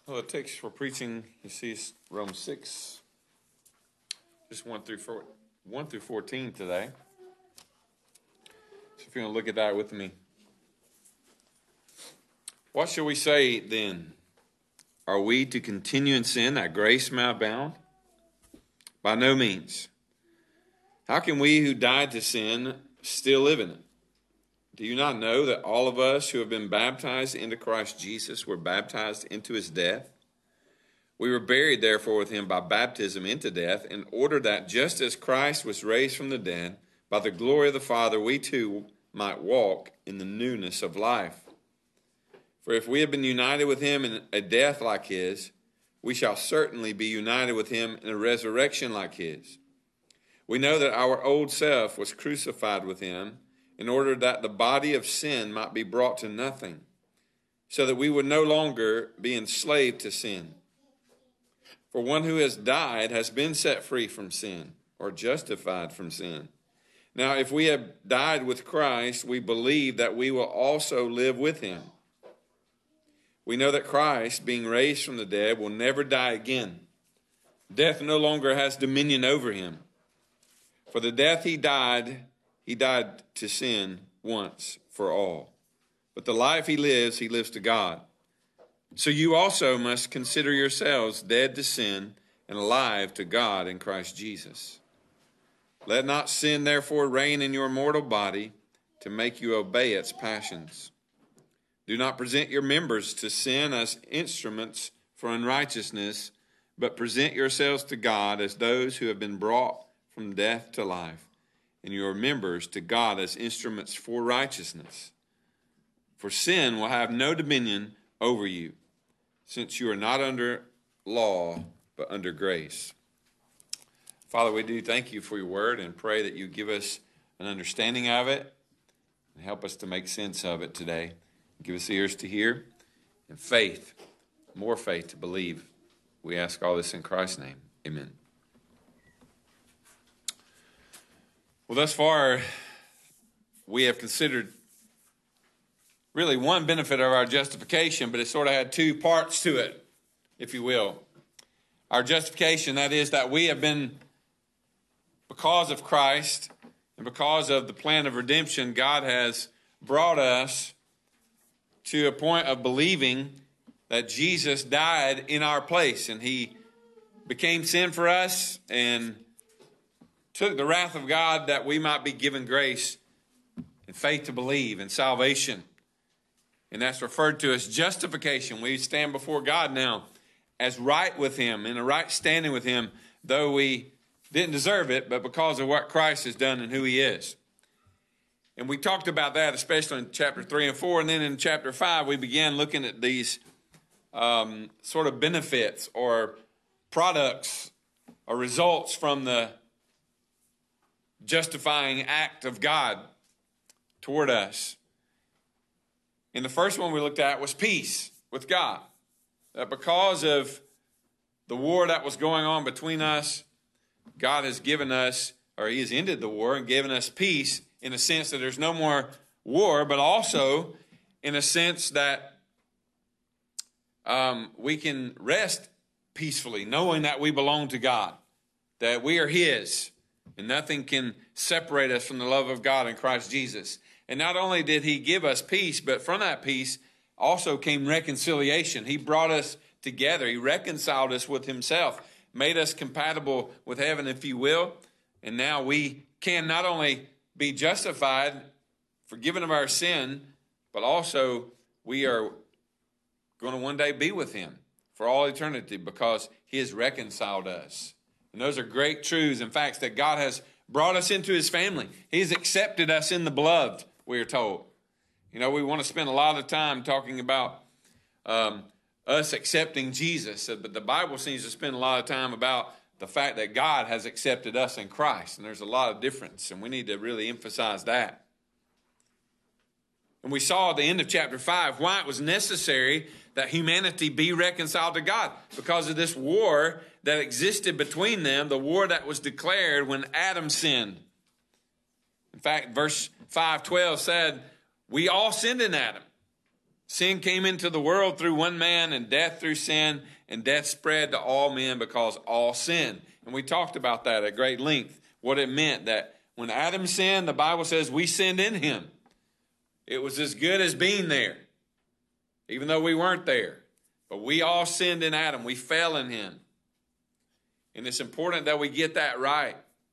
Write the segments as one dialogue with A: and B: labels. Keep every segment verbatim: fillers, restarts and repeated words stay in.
A: Well, the text for preaching, you see, is Romans six, just one through four, one through fourteen today. So if you want to look at that with me. What shall we say then? Are we to continue in sin that grace may abound? By no means. How can we who died to sin still live in it? Do you not know that all of us who have been baptized into Christ Jesus were baptized into his death? We were buried, therefore, with him by baptism into death, in order that just as Christ was raised from the dead, by the glory of the Father, we too might walk in the newness of life. For if we have been united with him in a death like his, we shall certainly be united with him in a resurrection like his. We know that our old self was crucified with him, in order that the body of sin might be brought to nothing, so that we would no longer be enslaved to sin. For one who has died has been set free from sin, or justified from sin. Now, if we have died with Christ, we believe that we will also live with him. We know that Christ, being raised from the dead, will never die again. Death no longer has dominion over him. For the death he died, he died to sin once for all. But the life he lives, he lives to God. So you also must consider yourselves dead to sin and alive to God in Christ Jesus. Let not sin therefore reign in your mortal body to make you obey its passions. Do not present your members to sin as instruments for unrighteousness, but present yourselves to God as those who have been brought from death to life, and your members to God as instruments for righteousness. For sin will have no dominion over you, since you are not under law, but under grace. Father, we do thank you for your word and pray that you give us an understanding of it and help us to make sense of it today. Give us ears to hear and faith, more faith to believe. We ask all this in Christ's name. Amen. Well, thus far, we have considered really one benefit of our justification, but it sort of had two parts to it, if you will. Our justification, that is that we have been, because of Christ and because of the plan of redemption, God has brought us to a point of believing that Jesus died in our place, and he became sin for us and took the wrath of God that we might be given grace and faith to believe and salvation. And that's referred to as justification. We stand before God now as right with him, in a right standing with him, though we didn't deserve it, but because of what Christ has done and who he is. And we talked about that, especially in chapter three and four. And then in chapter five, we began looking at these um, sort of benefits or products or results from the justifying act of God toward us. And the first one we looked at was peace with God. That because of the war that was going on between us, God has given us, or he has ended the war and given us peace in a sense that there's no more war, but also in a sense that um, we can rest peacefully, knowing that we belong to God, that we are his, and nothing can separate us from the love of God in Christ Jesus. And not only did he give us peace, but from that peace also came reconciliation. He brought us together. He reconciled us with himself, made us compatible with heaven, if you will. And now we can not only be justified, forgiven of our sin, but also we are going to one day be with him for all eternity because he has reconciled us. And those are great truths and facts that God has brought us into his family. He's accepted us in the beloved, we are told. You know, we want to spend a lot of time talking about um, us accepting Jesus, but the Bible seems to spend a lot of time about the fact that God has accepted us in Christ. And there's a lot of difference, and we need to really emphasize that. And we saw at the end of chapter five why it was necessary that humanity be reconciled to God, because of this war that existed between them, the war that was declared when Adam sinned. In fact, verse five twelve said, we all sinned in Adam. Sin came into the world through one man, and death through sin, and death spread to all men because all sinned. And we talked about that at great length, what it meant that when Adam sinned, the Bible says we sinned in him. It was as good as being there, even though we weren't there. But we all sinned in Adam. We fell in him. And it's important that we get that right.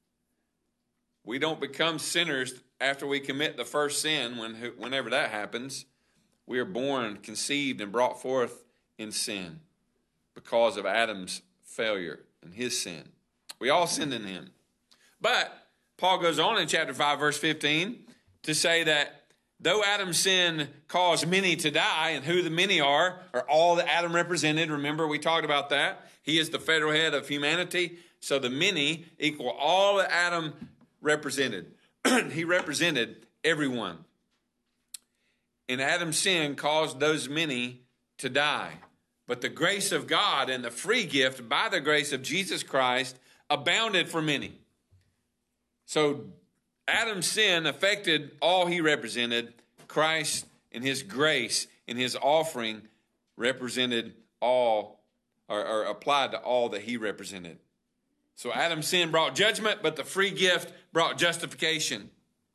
A: We don't become sinners after we commit the first sin, when, whenever that happens. We are born, conceived, and brought forth in sin because of Adam's failure and his sin. We all sinned in him. But Paul goes on in chapter five, verse fifteen, to say that though Adam's sin caused many to die, and who the many are, are all that Adam represented. Remember, we talked about that. He is the federal head of humanity. So the many equal all that Adam represented. He represented everyone. And Adam's sin caused those many to die. But the grace of God and the free gift by the grace of Jesus Christ abounded for many. So Adam's sin affected all he represented. Christ and his grace and his offering represented all, or, or applied to all that he represented. So Adam's sin brought judgment, but the free gift brought justification.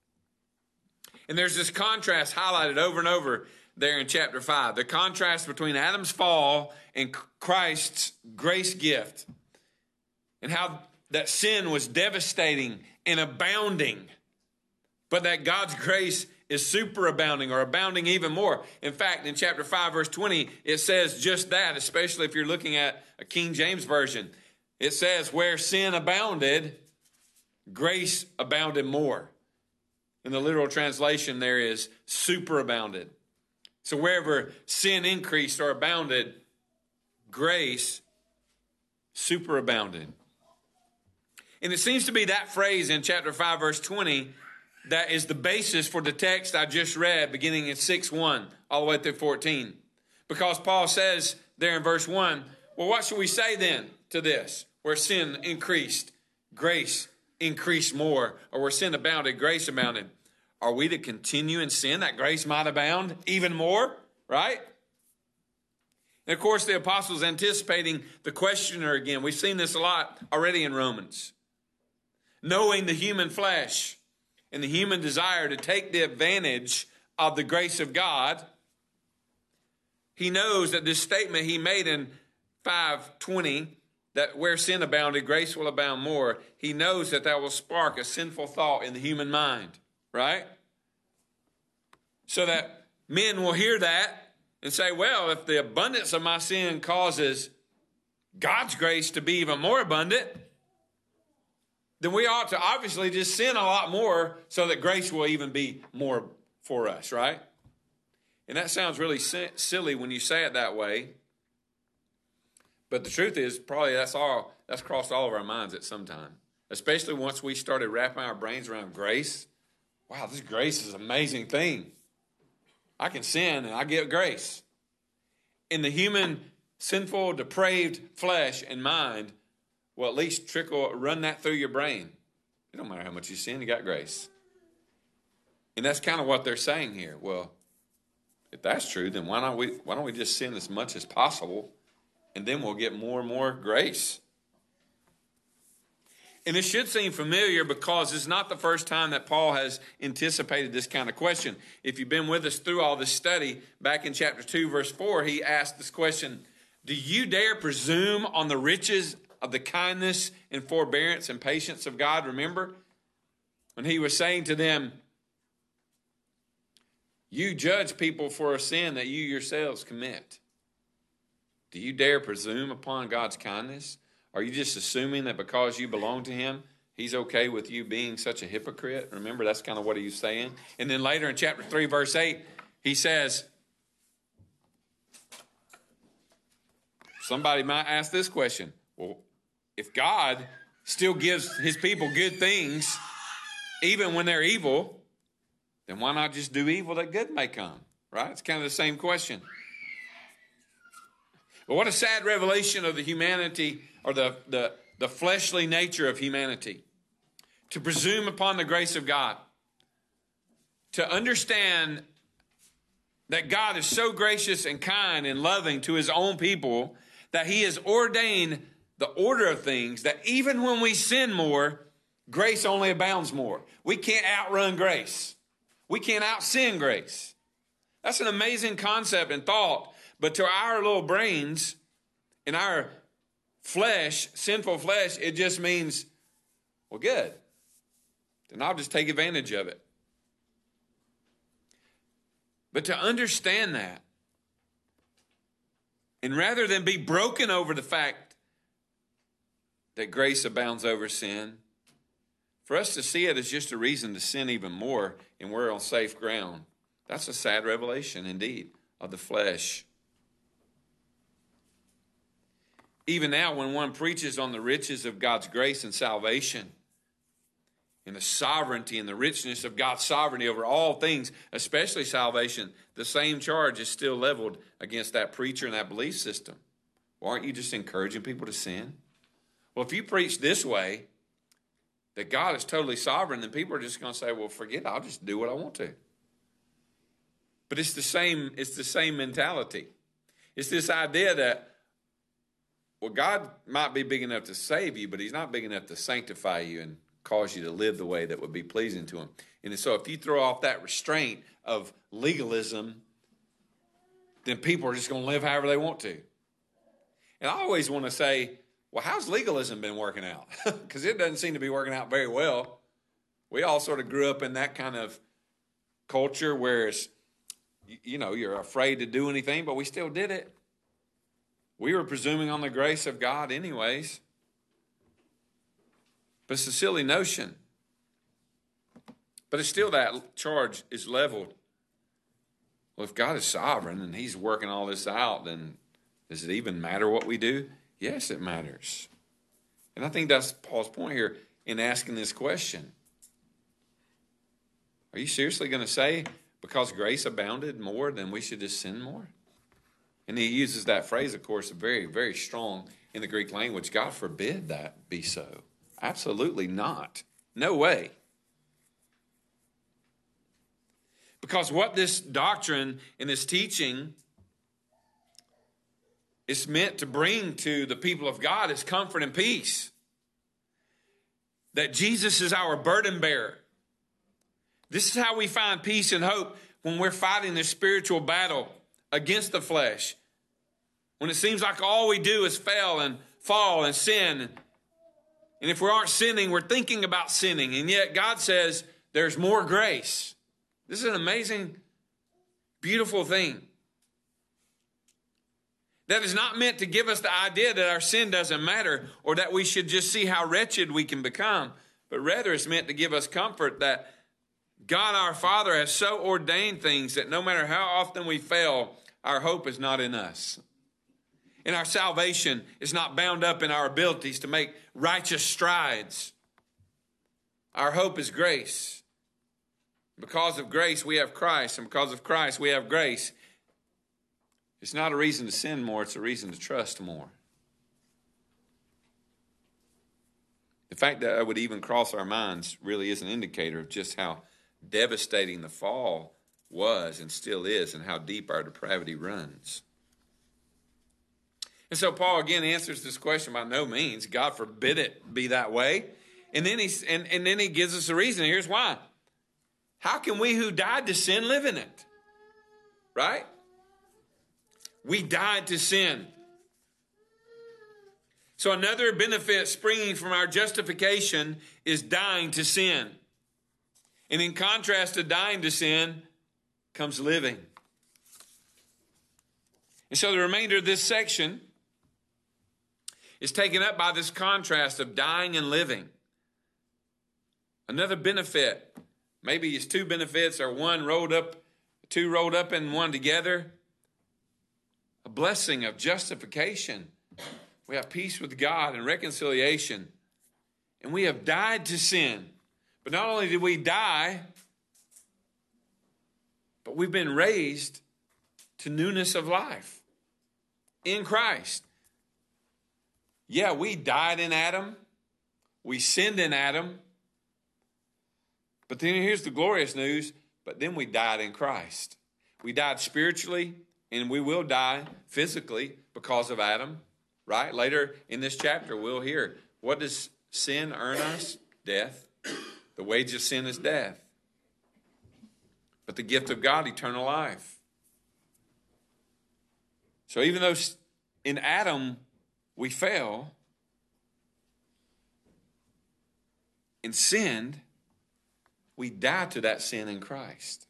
A: And there's this contrast highlighted over and over there in chapter five. The contrast between Adam's fall and Christ's grace gift. And how that sin was devastating and abounding. But that God's grace is superabounding or abounding even more. In fact, in chapter five, verse twenty, it says just that, especially if you're looking at a King James Version. It says, where sin abounded, grace abounded more. In the literal translation, there is superabounded. So wherever sin increased or abounded, grace superabounded. And it seems to be that phrase in chapter five, verse twenty, that is the basis for the text I just read, beginning in six one, all the way through fourteen. Because Paul says there in verse one, well, what should we say then to this? Where sin increased, grace increased more. Or where sin abounded, grace abounded. Are we to continue in sin that grace might abound even more? Right? And of course, the apostles anticipating the questioner again. We've seen this a lot already in Romans. Knowing the human flesh and the human desire to take the advantage of the grace of God, he knows that this statement he made in five twenty, that where sin abounded, grace will abound more. He knows that that will spark a sinful thought in the human mind, right? So that men will hear that and say, well, if the abundance of my sin causes God's grace to be even more abundant, then we ought to obviously just sin a lot more so that grace will even be more for us, right? And that sounds really silly when you say it that way. But the truth is, probably that's all that's crossed all of our minds at some time. Especially once we started wrapping our brains around grace. Wow, this grace is an amazing thing. I can sin and I get grace. In the human, sinful, depraved flesh and mind, well, at least trickle, run that through your brain. It don't matter how much you sin, you got grace. And that's kind of what they're saying here. Well, if that's true, then why not we why don't we just sin as much as possible, and then we'll get more and more grace? And it should seem familiar because it's not the first time that Paul has anticipated this kind of question. If you've been with us through all this study, back in chapter two, verse four, he asked this question, do you dare presume on the riches of the kindness and forbearance and patience of God? Remember? When he was saying to them, you judge people for a sin that you yourselves commit. Do you dare presume upon God's kindness? Are you just assuming that because you belong to him, he's okay with you being such a hypocrite? Remember, that's kind of what he was saying. And then later in chapter three, verse eight, he says, somebody might ask this question. Well, if God still gives his people good things, even when they're evil, then why not just do evil that good may come? Right? It's kind of the same question. But what a sad revelation of the humanity or the, the, the fleshly nature of humanity. To presume upon the grace of God. To understand that God is so gracious and kind and loving to his own people that he has ordained the order of things that even when we sin more, grace only abounds more. We can't outrun grace. We can't out-sin grace. That's an amazing concept and thought, but to our little brains, in our flesh, sinful flesh, it just means, well, good. Then I'll just take advantage of it. But to understand that, and rather than be broken over the fact that grace abounds over sin, for us to see it as just a reason to sin even more and we're on safe ground, that's a sad revelation indeed of the flesh. Even now, when one preaches on the riches of God's grace and salvation, and the sovereignty and the richness of God's sovereignty over all things, especially salvation, the same charge is still leveled against that preacher and that belief system. Well, aren't you just encouraging people to sin? Well, if you preach this way, that God is totally sovereign, then people are just going to say, well, forget it, I'll just do what I want to. But it's the same, it's the same mentality. It's this idea that, well, God might be big enough to save you, but he's not big enough to sanctify you and cause you to live the way that would be pleasing to him. And so if you throw off that restraint of legalism, then people are just going to live however they want to. And I always want to say, well, how's legalism been working out? Because it doesn't seem to be working out very well. We all sort of grew up in that kind of culture where it's, you know, you're afraid to do anything, but we still did it. We were presuming on the grace of God anyways. But it's a silly notion. But it's still that charge is leveled. Well, if God is sovereign and he's working all this out, then does it even matter what we do? Yes, it matters. And I think that's Paul's point here in asking this question. Are you seriously going to say because grace abounded more, then we should just sin more? And he uses that phrase, of course, very, very strong in the Greek language. God forbid that be so. Absolutely not. No way. Because what this doctrine and this teaching is meant to bring to the people of God is comfort and peace. That Jesus is our burden bearer. This is how we find peace and hope when we're fighting this spiritual battle against the flesh. When it seems like all we do is fail and fall and sin. And if we aren't sinning, we're thinking about sinning. And yet God says there's more grace. This is an amazing, beautiful thing. That is not meant to give us the idea that our sin doesn't matter or that we should just see how wretched we can become. But rather it's meant to give us comfort that God our Father has so ordained things that no matter how often we fail, our hope is not in us. And our salvation is not bound up in our abilities to make righteous strides. Our hope is grace. Because of grace, we have Christ. And because of Christ, we have grace. It's not a reason to sin more. It's a reason to trust more. The fact that it would even cross our minds really is an indicator of just how devastating the fall was and still is and how deep our depravity runs. And so Paul again answers this question by no means. God forbid it be that way. And then, he's, and, and then he gives us a reason. Here's why. How can we who died to sin live in it? Right? We died to sin. So another benefit springing from our justification is dying to sin. And in contrast to dying to sin comes living. And so the remainder of this section is taken up by this contrast of dying and living. Another benefit, maybe it's two benefits or one rolled up, two rolled up in one together. A blessing of justification. We have peace with God and reconciliation. And we have died to sin. But not only did we die, but we've been raised to newness of life in Christ. Yeah, we died in Adam. We sinned in Adam. But then here's the glorious news. But then we died in Christ. We died spiritually, and we will die physically because of Adam, right? Later in this chapter, we'll hear, what does sin earn us? Death. The wage of sin is death. But the gift of God, eternal life. So even though in Adam we fell and sinned, we died to that sin in Christ.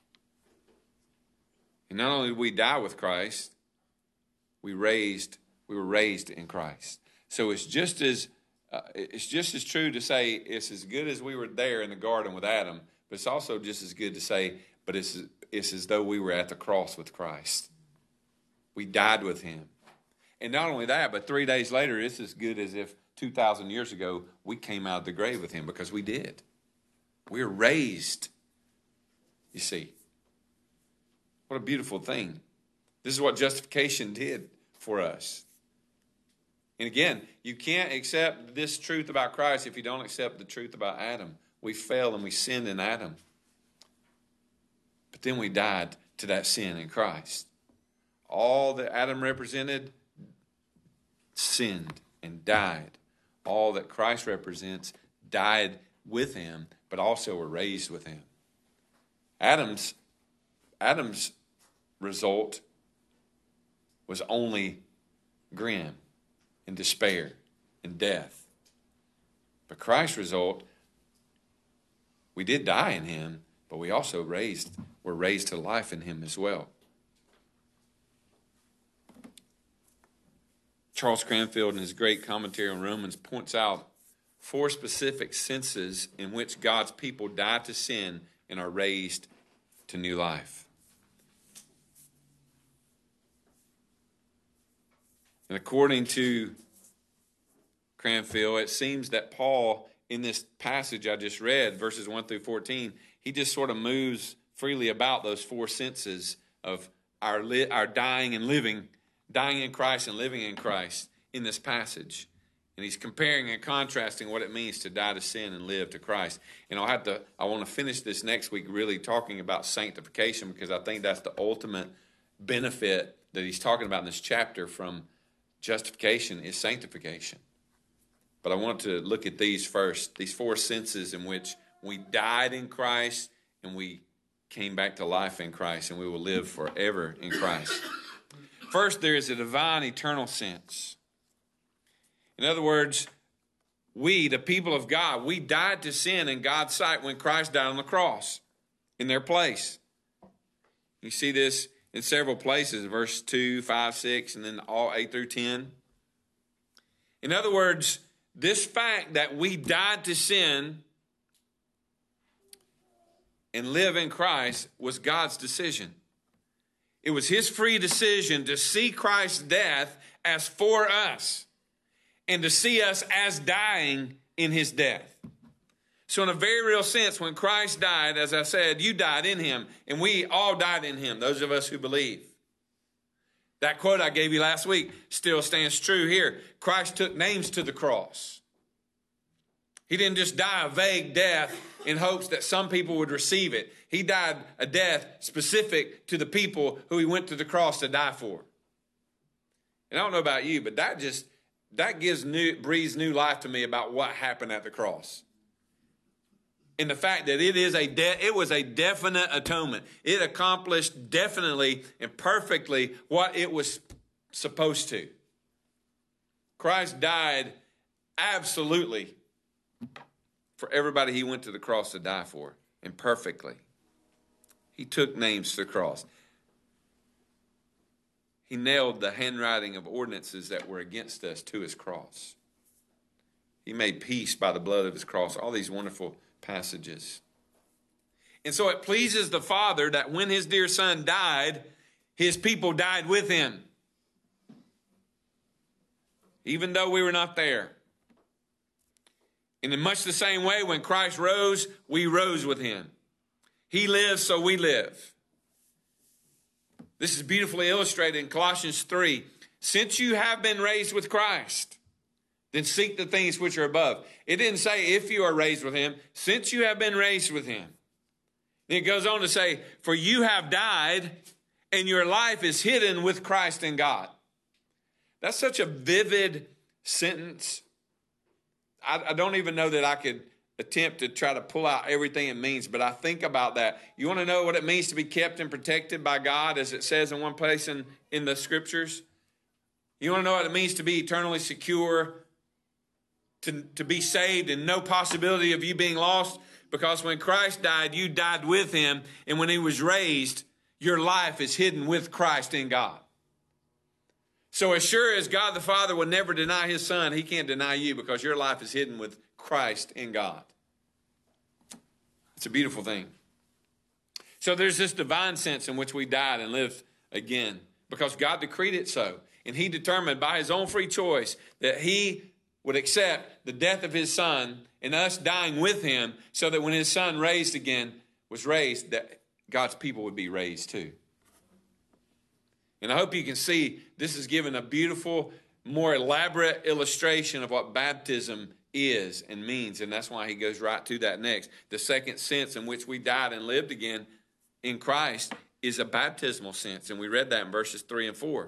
A: And not only did we die with Christ, we raised, we were raised in Christ. So it's just as uh, it's just as true to say it's as good as we were there in the garden with Adam, but it's also just as good to say, but it's it's as though we were at the cross with Christ. We died with him. And not only that, but three days later, it's as good as if two thousand years ago we came out of the grave with him, because we did. We were raised, you see. What a beautiful thing. This is what justification did for us. And again, you can't accept this truth about Christ if you don't accept the truth about Adam. We fell and we sinned in Adam. But then we died to that sin in Christ. All that Adam represented sinned and died. All that Christ represents died with him, but also were raised with him. Adam's Adam's result was only grim and despair and death. But Christ's result, we did die in him, but we also raised were raised to life in him as well. Charles Cranfield, in his great commentary on Romans, points out four specific senses in which God's people die to sin and are raised to new life. And according to Cranfield, it seems that Paul, in this passage I just read, verses one through fourteen, he just sort of moves freely about those four senses of our li- our dying and living, dying in Christ and living in Christ in this passage. And he's comparing and contrasting what it means to die to sin and live to Christ. And I'll have to, I want to finish this next week really talking about sanctification, because I think that's the ultimate benefit that he's talking about in this chapter from justification is sanctification. But I want to look at these first, these four senses in which we died in Christ and we came back to life in Christ, and we will live forever in Christ. First, there is a divine eternal sense. In other words, we, the people of God, we died to sin in God's sight when Christ died on the cross in their place. You see this in several places, verse two, five, six, and then all eight through ten. In other words, this fact that we died to sin and live in Christ was God's decision. It was his free decision to see Christ's death as for us and to see us as dying in his death. So in a very real sense, when Christ died, as I said, you died in him, and we all died in him, those of us who believe. That quote I gave you last week still stands true here. Christ took names to the cross. He didn't just die a vague death in hopes that some people would receive it. He died a death specific to the people who he went to the cross to die for. And I don't know about you, but that just, that gives new, breathes new life to me about what happened at the cross. In the fact that it is a de- it was a definite atonement. It accomplished definitely and perfectly what it was supposed to. Christ died absolutely for everybody he went to the cross to die for, and perfectly. He took names to the cross. He nailed the handwriting of ordinances that were against us to his cross. He made peace by the blood of his cross. All these wonderful passages. And so it pleases the Father that when his dear Son died, his people died with him. Even though we were not there. And in much the same way, when Christ rose, we rose with him. He lives, so we live. This is beautifully illustrated in Colossians three. Since you have been raised with Christ, then seek the things which are above. It didn't say if you are raised with him, since you have been raised with him. It goes on to say, for you have died, and your life is hidden with Christ in God. That's such a vivid sentence. I, I don't even know that I could attempt to try to pull out everything it means, but I think about that. You want to know what it means to be kept and protected by God, as it says in one place in, in the scriptures? You want to know what it means to be eternally secure, to, to be saved and no possibility of you being lost? Because when Christ died, you died with him, and when he was raised, your life is hidden with Christ in God. So as sure as God the Father will never deny his Son, he can't deny you, because your life is hidden with Christ in God. It's a beautiful thing. So there's this divine sense in which we died and lived again, because God decreed it so. And he determined by his own free choice that he would accept the death of his Son and us dying with him, so that when his Son raised again, was raised, that God's people would be raised too. And I hope you can see this is given a beautiful, more elaborate illustration of what baptism is and means. And that's why he goes right to that next. The second sense in which we died and lived again in Christ is a baptismal sense. And we read that in verses three and four.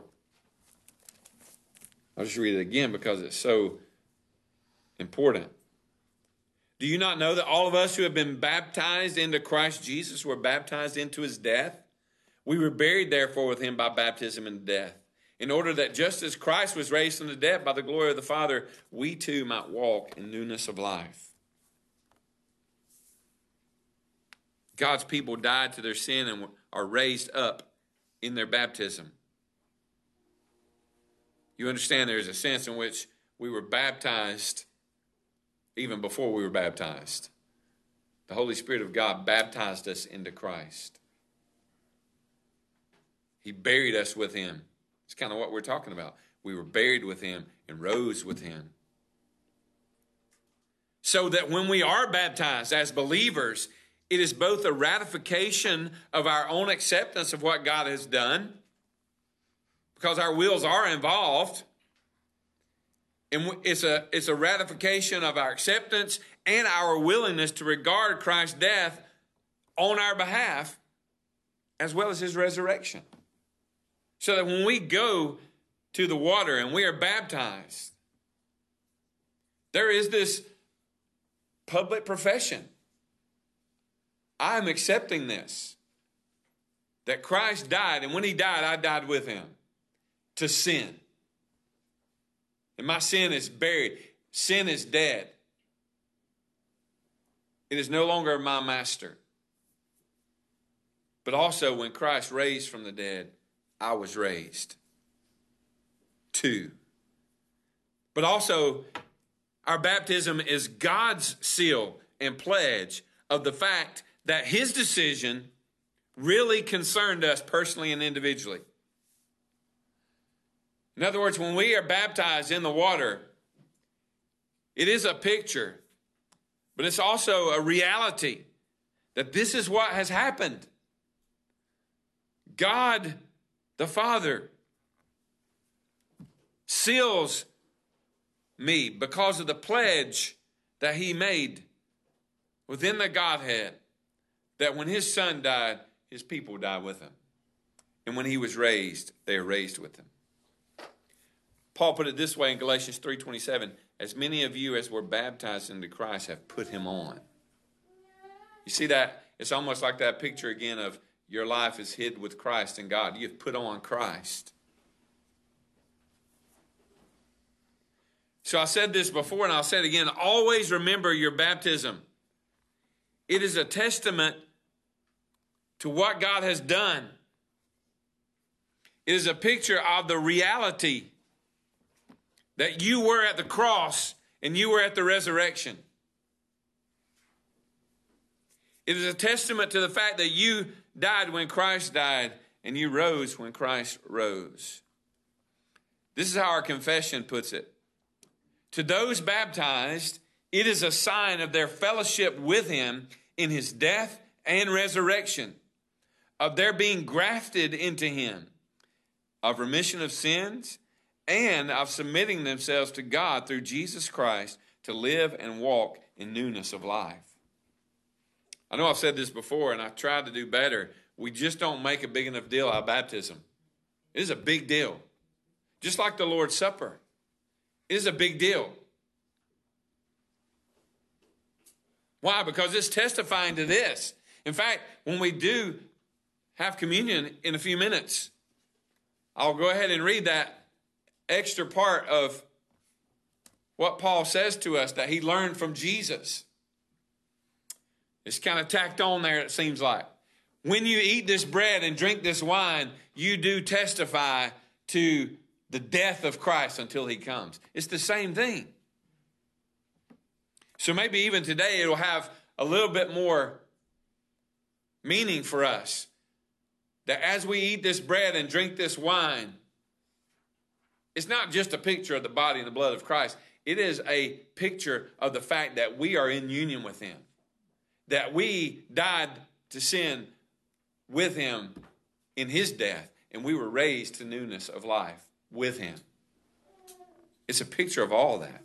A: I'll just read it again because it's so important. Do you not know that all of us who have been baptized into Christ Jesus were baptized into his death? We were buried, therefore, with him by baptism into death, in order that just as Christ was raised from the dead by the glory of the Father, we too might walk in newness of life. God's people died to their sin and are raised up in their baptism. You understand there's a sense in which we were baptized even before we were baptized. The Holy Spirit of God baptized us into Christ. He buried us with him. It's kind of what we're talking about. We were buried with him and rose with him. So that when we are baptized as believers, it is both a ratification of our own acceptance of what God has done, because our wills are involved. And it's a, it's a ratification of our acceptance and our willingness to regard Christ's death on our behalf, as well as his resurrection. So that when we go to the water and we are baptized, there is this public profession. I am accepting this, that Christ died, and when he died, I died with him to sin. And my sin is buried. Sin is dead. It is no longer my master. But also, when Christ raised from the dead, I was raised too. But also, our baptism is God's seal and pledge of the fact that his decision really concerned us personally and individually. In other words, when we are baptized in the water, it is a picture, but it's also a reality that this is what has happened. God the Father seals me because of the pledge that he made within the Godhead, that when his Son died, his people died with him. And when he was raised, they are raised with him. Paul put it this way in Galatians three twenty-seven, as many of you as were baptized into Christ have put him on. You see that? It's almost like that picture again of your life is hid with Christ in God. You've put on Christ. So I said this before and I'll say it again. Always remember your baptism. It is a testament to what God has done. It is a picture of the reality that you were at the cross and you were at the resurrection. It is a testament to the fact that you died when Christ died and you rose when Christ rose. This is how our confession puts it. To those baptized, it is a sign of their fellowship with him in his death and resurrection, of their being grafted into him, of remission of sins, and of submitting themselves to God through Jesus Christ to live and walk in newness of life. I know I've said this before, and I've tried to do better. We just don't make a big enough deal out of baptism. It is a big deal. Just like the Lord's Supper. It is a big deal. Why? Because it's testifying to this. In fact, when we do have communion in a few minutes, I'll go ahead and read that extra part of what Paul says to us that he learned from Jesus. It's kind of tacked on there, it seems like. When you eat this bread and drink this wine, you do testify to the death of Christ until he comes. It's the same thing. So maybe even today it'll have a little bit more meaning for us. That as we eat this bread and drink this wine, it's not just a picture of the body and the blood of Christ. It is a picture of the fact that we are in union with him. That we died to sin with him in his death, and we were raised to newness of life with him. It's a picture of all that.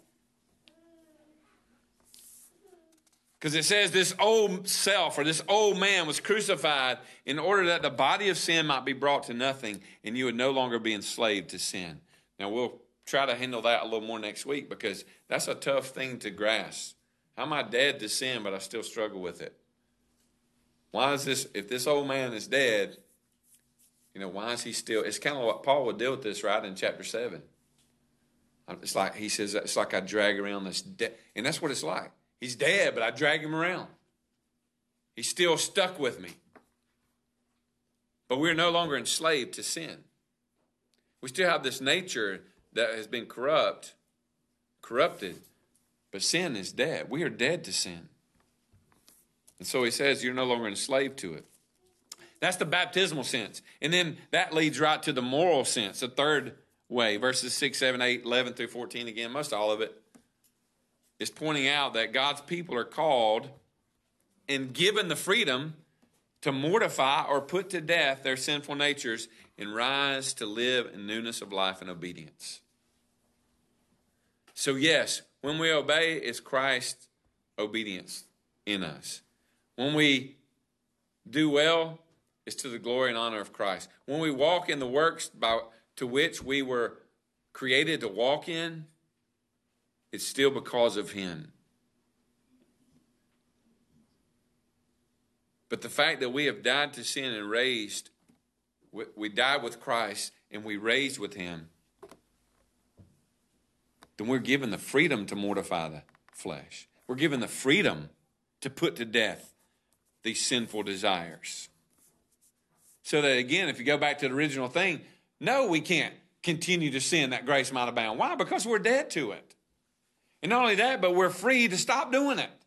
A: Because it says this old self or this old man was crucified in order that the body of sin might be brought to nothing and you would no longer be enslaved to sin. Now we'll try to handle that a little more next week because that's a tough thing to grasp. How am I dead to sin, but I still struggle with it? Why is this, if this old man is dead, you know, why is he still, it's kind of what Paul would deal with this right in chapter seven. It's like, he says, it's like I drag around this dead, and that's what it's like. He's dead, but I drag him around. He's still stuck with me. But we're no longer enslaved to sin. We still have this nature that has been corrupt, corrupted, but sin is dead. We are dead to sin. And so he says you're no longer enslaved to it. That's the baptismal sense. And then that leads right to the moral sense, the third way, verses six, seven, eight, eleven through fourteen again, most all of it. Is pointing out that God's people are called and given the freedom to mortify or put to death their sinful natures and rise to live in newness of life and obedience. So yes, when we obey, it's Christ's obedience in us. When we do well, it's to the glory and honor of Christ. When we walk in the works by, to which we were created to walk in, it's still because of him. But the fact that we have died to sin and raised, we died with Christ and we raised with him, then we're given the freedom to mortify the flesh. We're given the freedom to put to death these sinful desires. So that again, if you go back to the original thing, no, we can't continue to sin that grace might abound. Why? Because we're dead to it. And not only that, but we're free to stop doing it.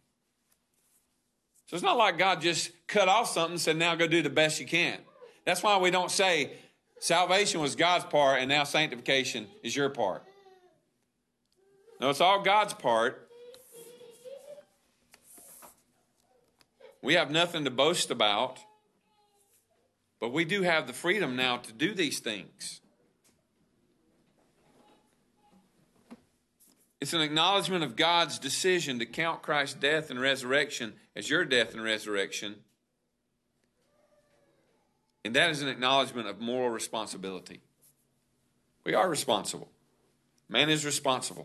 A: So it's not like God just cut off something and said, now go do the best you can. That's why we don't say salvation was God's part and now sanctification is your part. No, it's all God's part. We have nothing to boast about, but we do have the freedom now to do these things. It's an acknowledgement of God's decision to count Christ's death and resurrection as your death and resurrection. And that is an acknowledgement of moral responsibility. We are responsible. Man is responsible.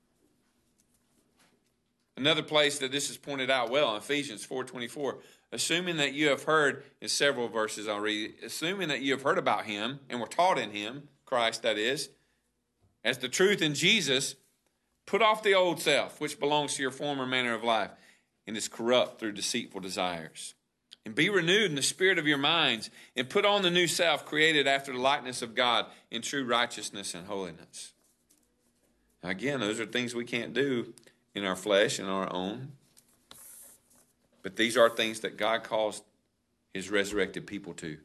A: Another place that this is pointed out well in Ephesians four twenty-four, assuming that you have heard, in several verses I'll read, assuming that you have heard about him and were taught in him, Christ that is, as the truth in Jesus, put off the old self, which belongs to your former manner of life and is corrupt through deceitful desires. And be renewed in the spirit of your minds and put on the new self created after the likeness of God in true righteousness and holiness. Now again, those are things we can't do in our flesh and our own. But these are things that God calls his resurrected people to.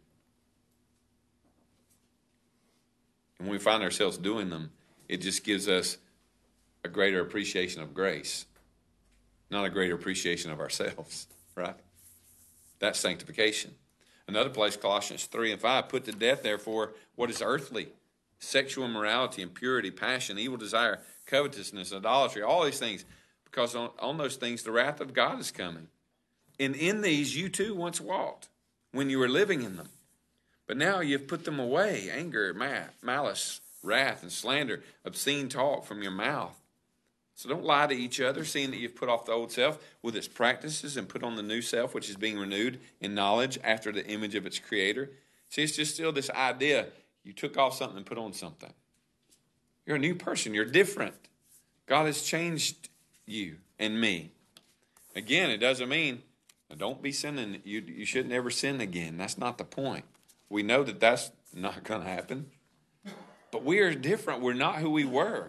A: And when we find ourselves doing them, it just gives us a greater appreciation of grace, not a greater appreciation of ourselves, right? That's sanctification. Another place, Colossians three and five, put to death, therefore, what is earthly, sexual immorality, impurity, passion, evil desire, covetousness, idolatry, all these things, because on, on those things the wrath of God is coming. And in these you too once walked when you were living in them. But now you've put them away, anger, malice, wrath, and slander, obscene talk from your mouth. So don't lie to each other, seeing that you've put off the old self with its practices and put on the new self, which is being renewed in knowledge after the image of its creator. See, it's just still this idea, you took off something and put on something. You're a new person. You're different. God has changed you and me. Again, it doesn't mean, don't be sinning. You, you should never sin again. That's not the point. We know that that's not going to happen. But we are different. We're not who we were.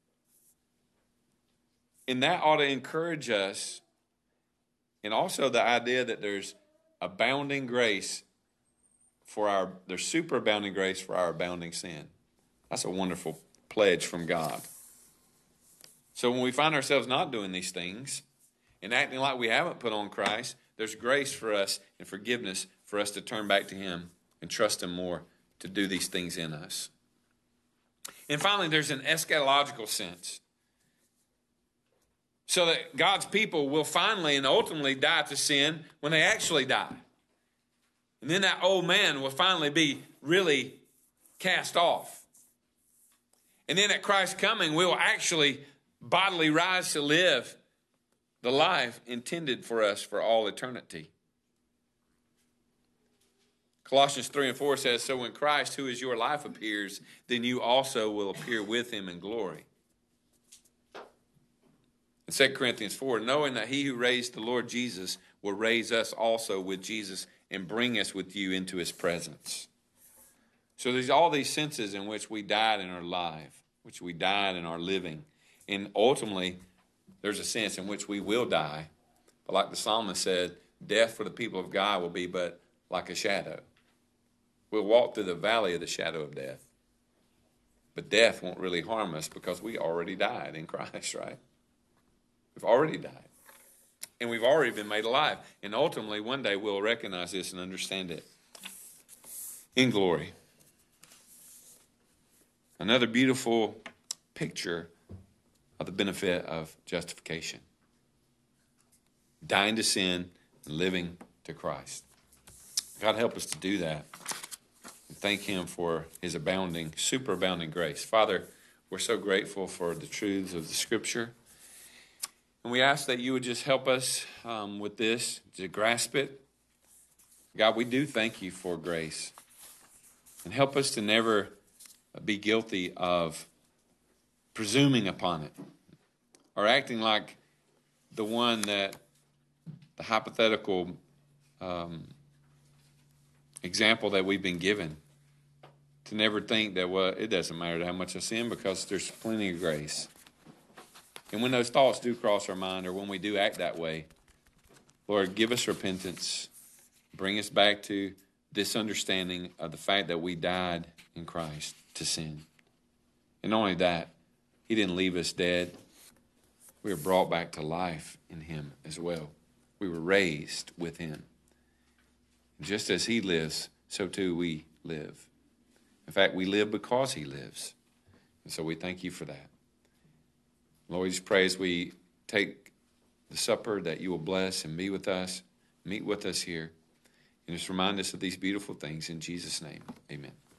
A: And that ought to encourage us. And also the idea that there's abounding grace for our, there's super abounding grace for our abounding sin. That's a wonderful pledge from God. So when we find ourselves not doing these things and acting like we haven't put on Christ, there's grace for us and forgiveness for us to turn back to him and trust him more to do these things in us. And finally, there's an eschatological sense. So that God's people will finally and ultimately die to sin when they actually die. And then that old man will finally be really cast off. And then at Christ's coming, we will actually bodily rise to live the life intended for us for all eternity. Colossians three and four says, so when Christ, who is your life, appears, then you also will appear with him in glory. In Second Corinthians four, knowing that he who raised the Lord Jesus will raise us also with Jesus and bring us with you into his presence. So there's all these senses in which we died in our life, which we died in our living. And ultimately, there's a sense in which we will die. But like the psalmist said, death for the people of God will be but like a shadow. We'll walk through the valley of the shadow of death. But death won't really harm us because we already died in Christ, right? We've already died. And we've already been made alive. And ultimately, one day we'll recognize this and understand it in glory. Another beautiful picture of the benefit of justification. Dying to sin and living to Christ. God help us to do that. And thank him for his abounding, superabounding grace. Father, we're so grateful for the truths of the Scripture. And we ask that you would just help us um, with this, to grasp it. God, we do thank you for grace. And help us to never be guilty of presuming upon it or acting like the one that the hypothetical um, example that we've been given. To never think that, well, it doesn't matter how much I sin because there's plenty of grace. And when those thoughts do cross our mind or when we do act that way, Lord, give us repentance. Bring us back to this understanding of the fact that we died in Christ to sin. And not only that, he didn't leave us dead. We were brought back to life in him as well. We were raised with him. Just as he lives, so too we live. In fact, we live because he lives. And so we thank you for that. Lord, we just pray as we take the supper that you will bless and be with us, meet with us here, and just remind us of these beautiful things in Jesus' name. Amen.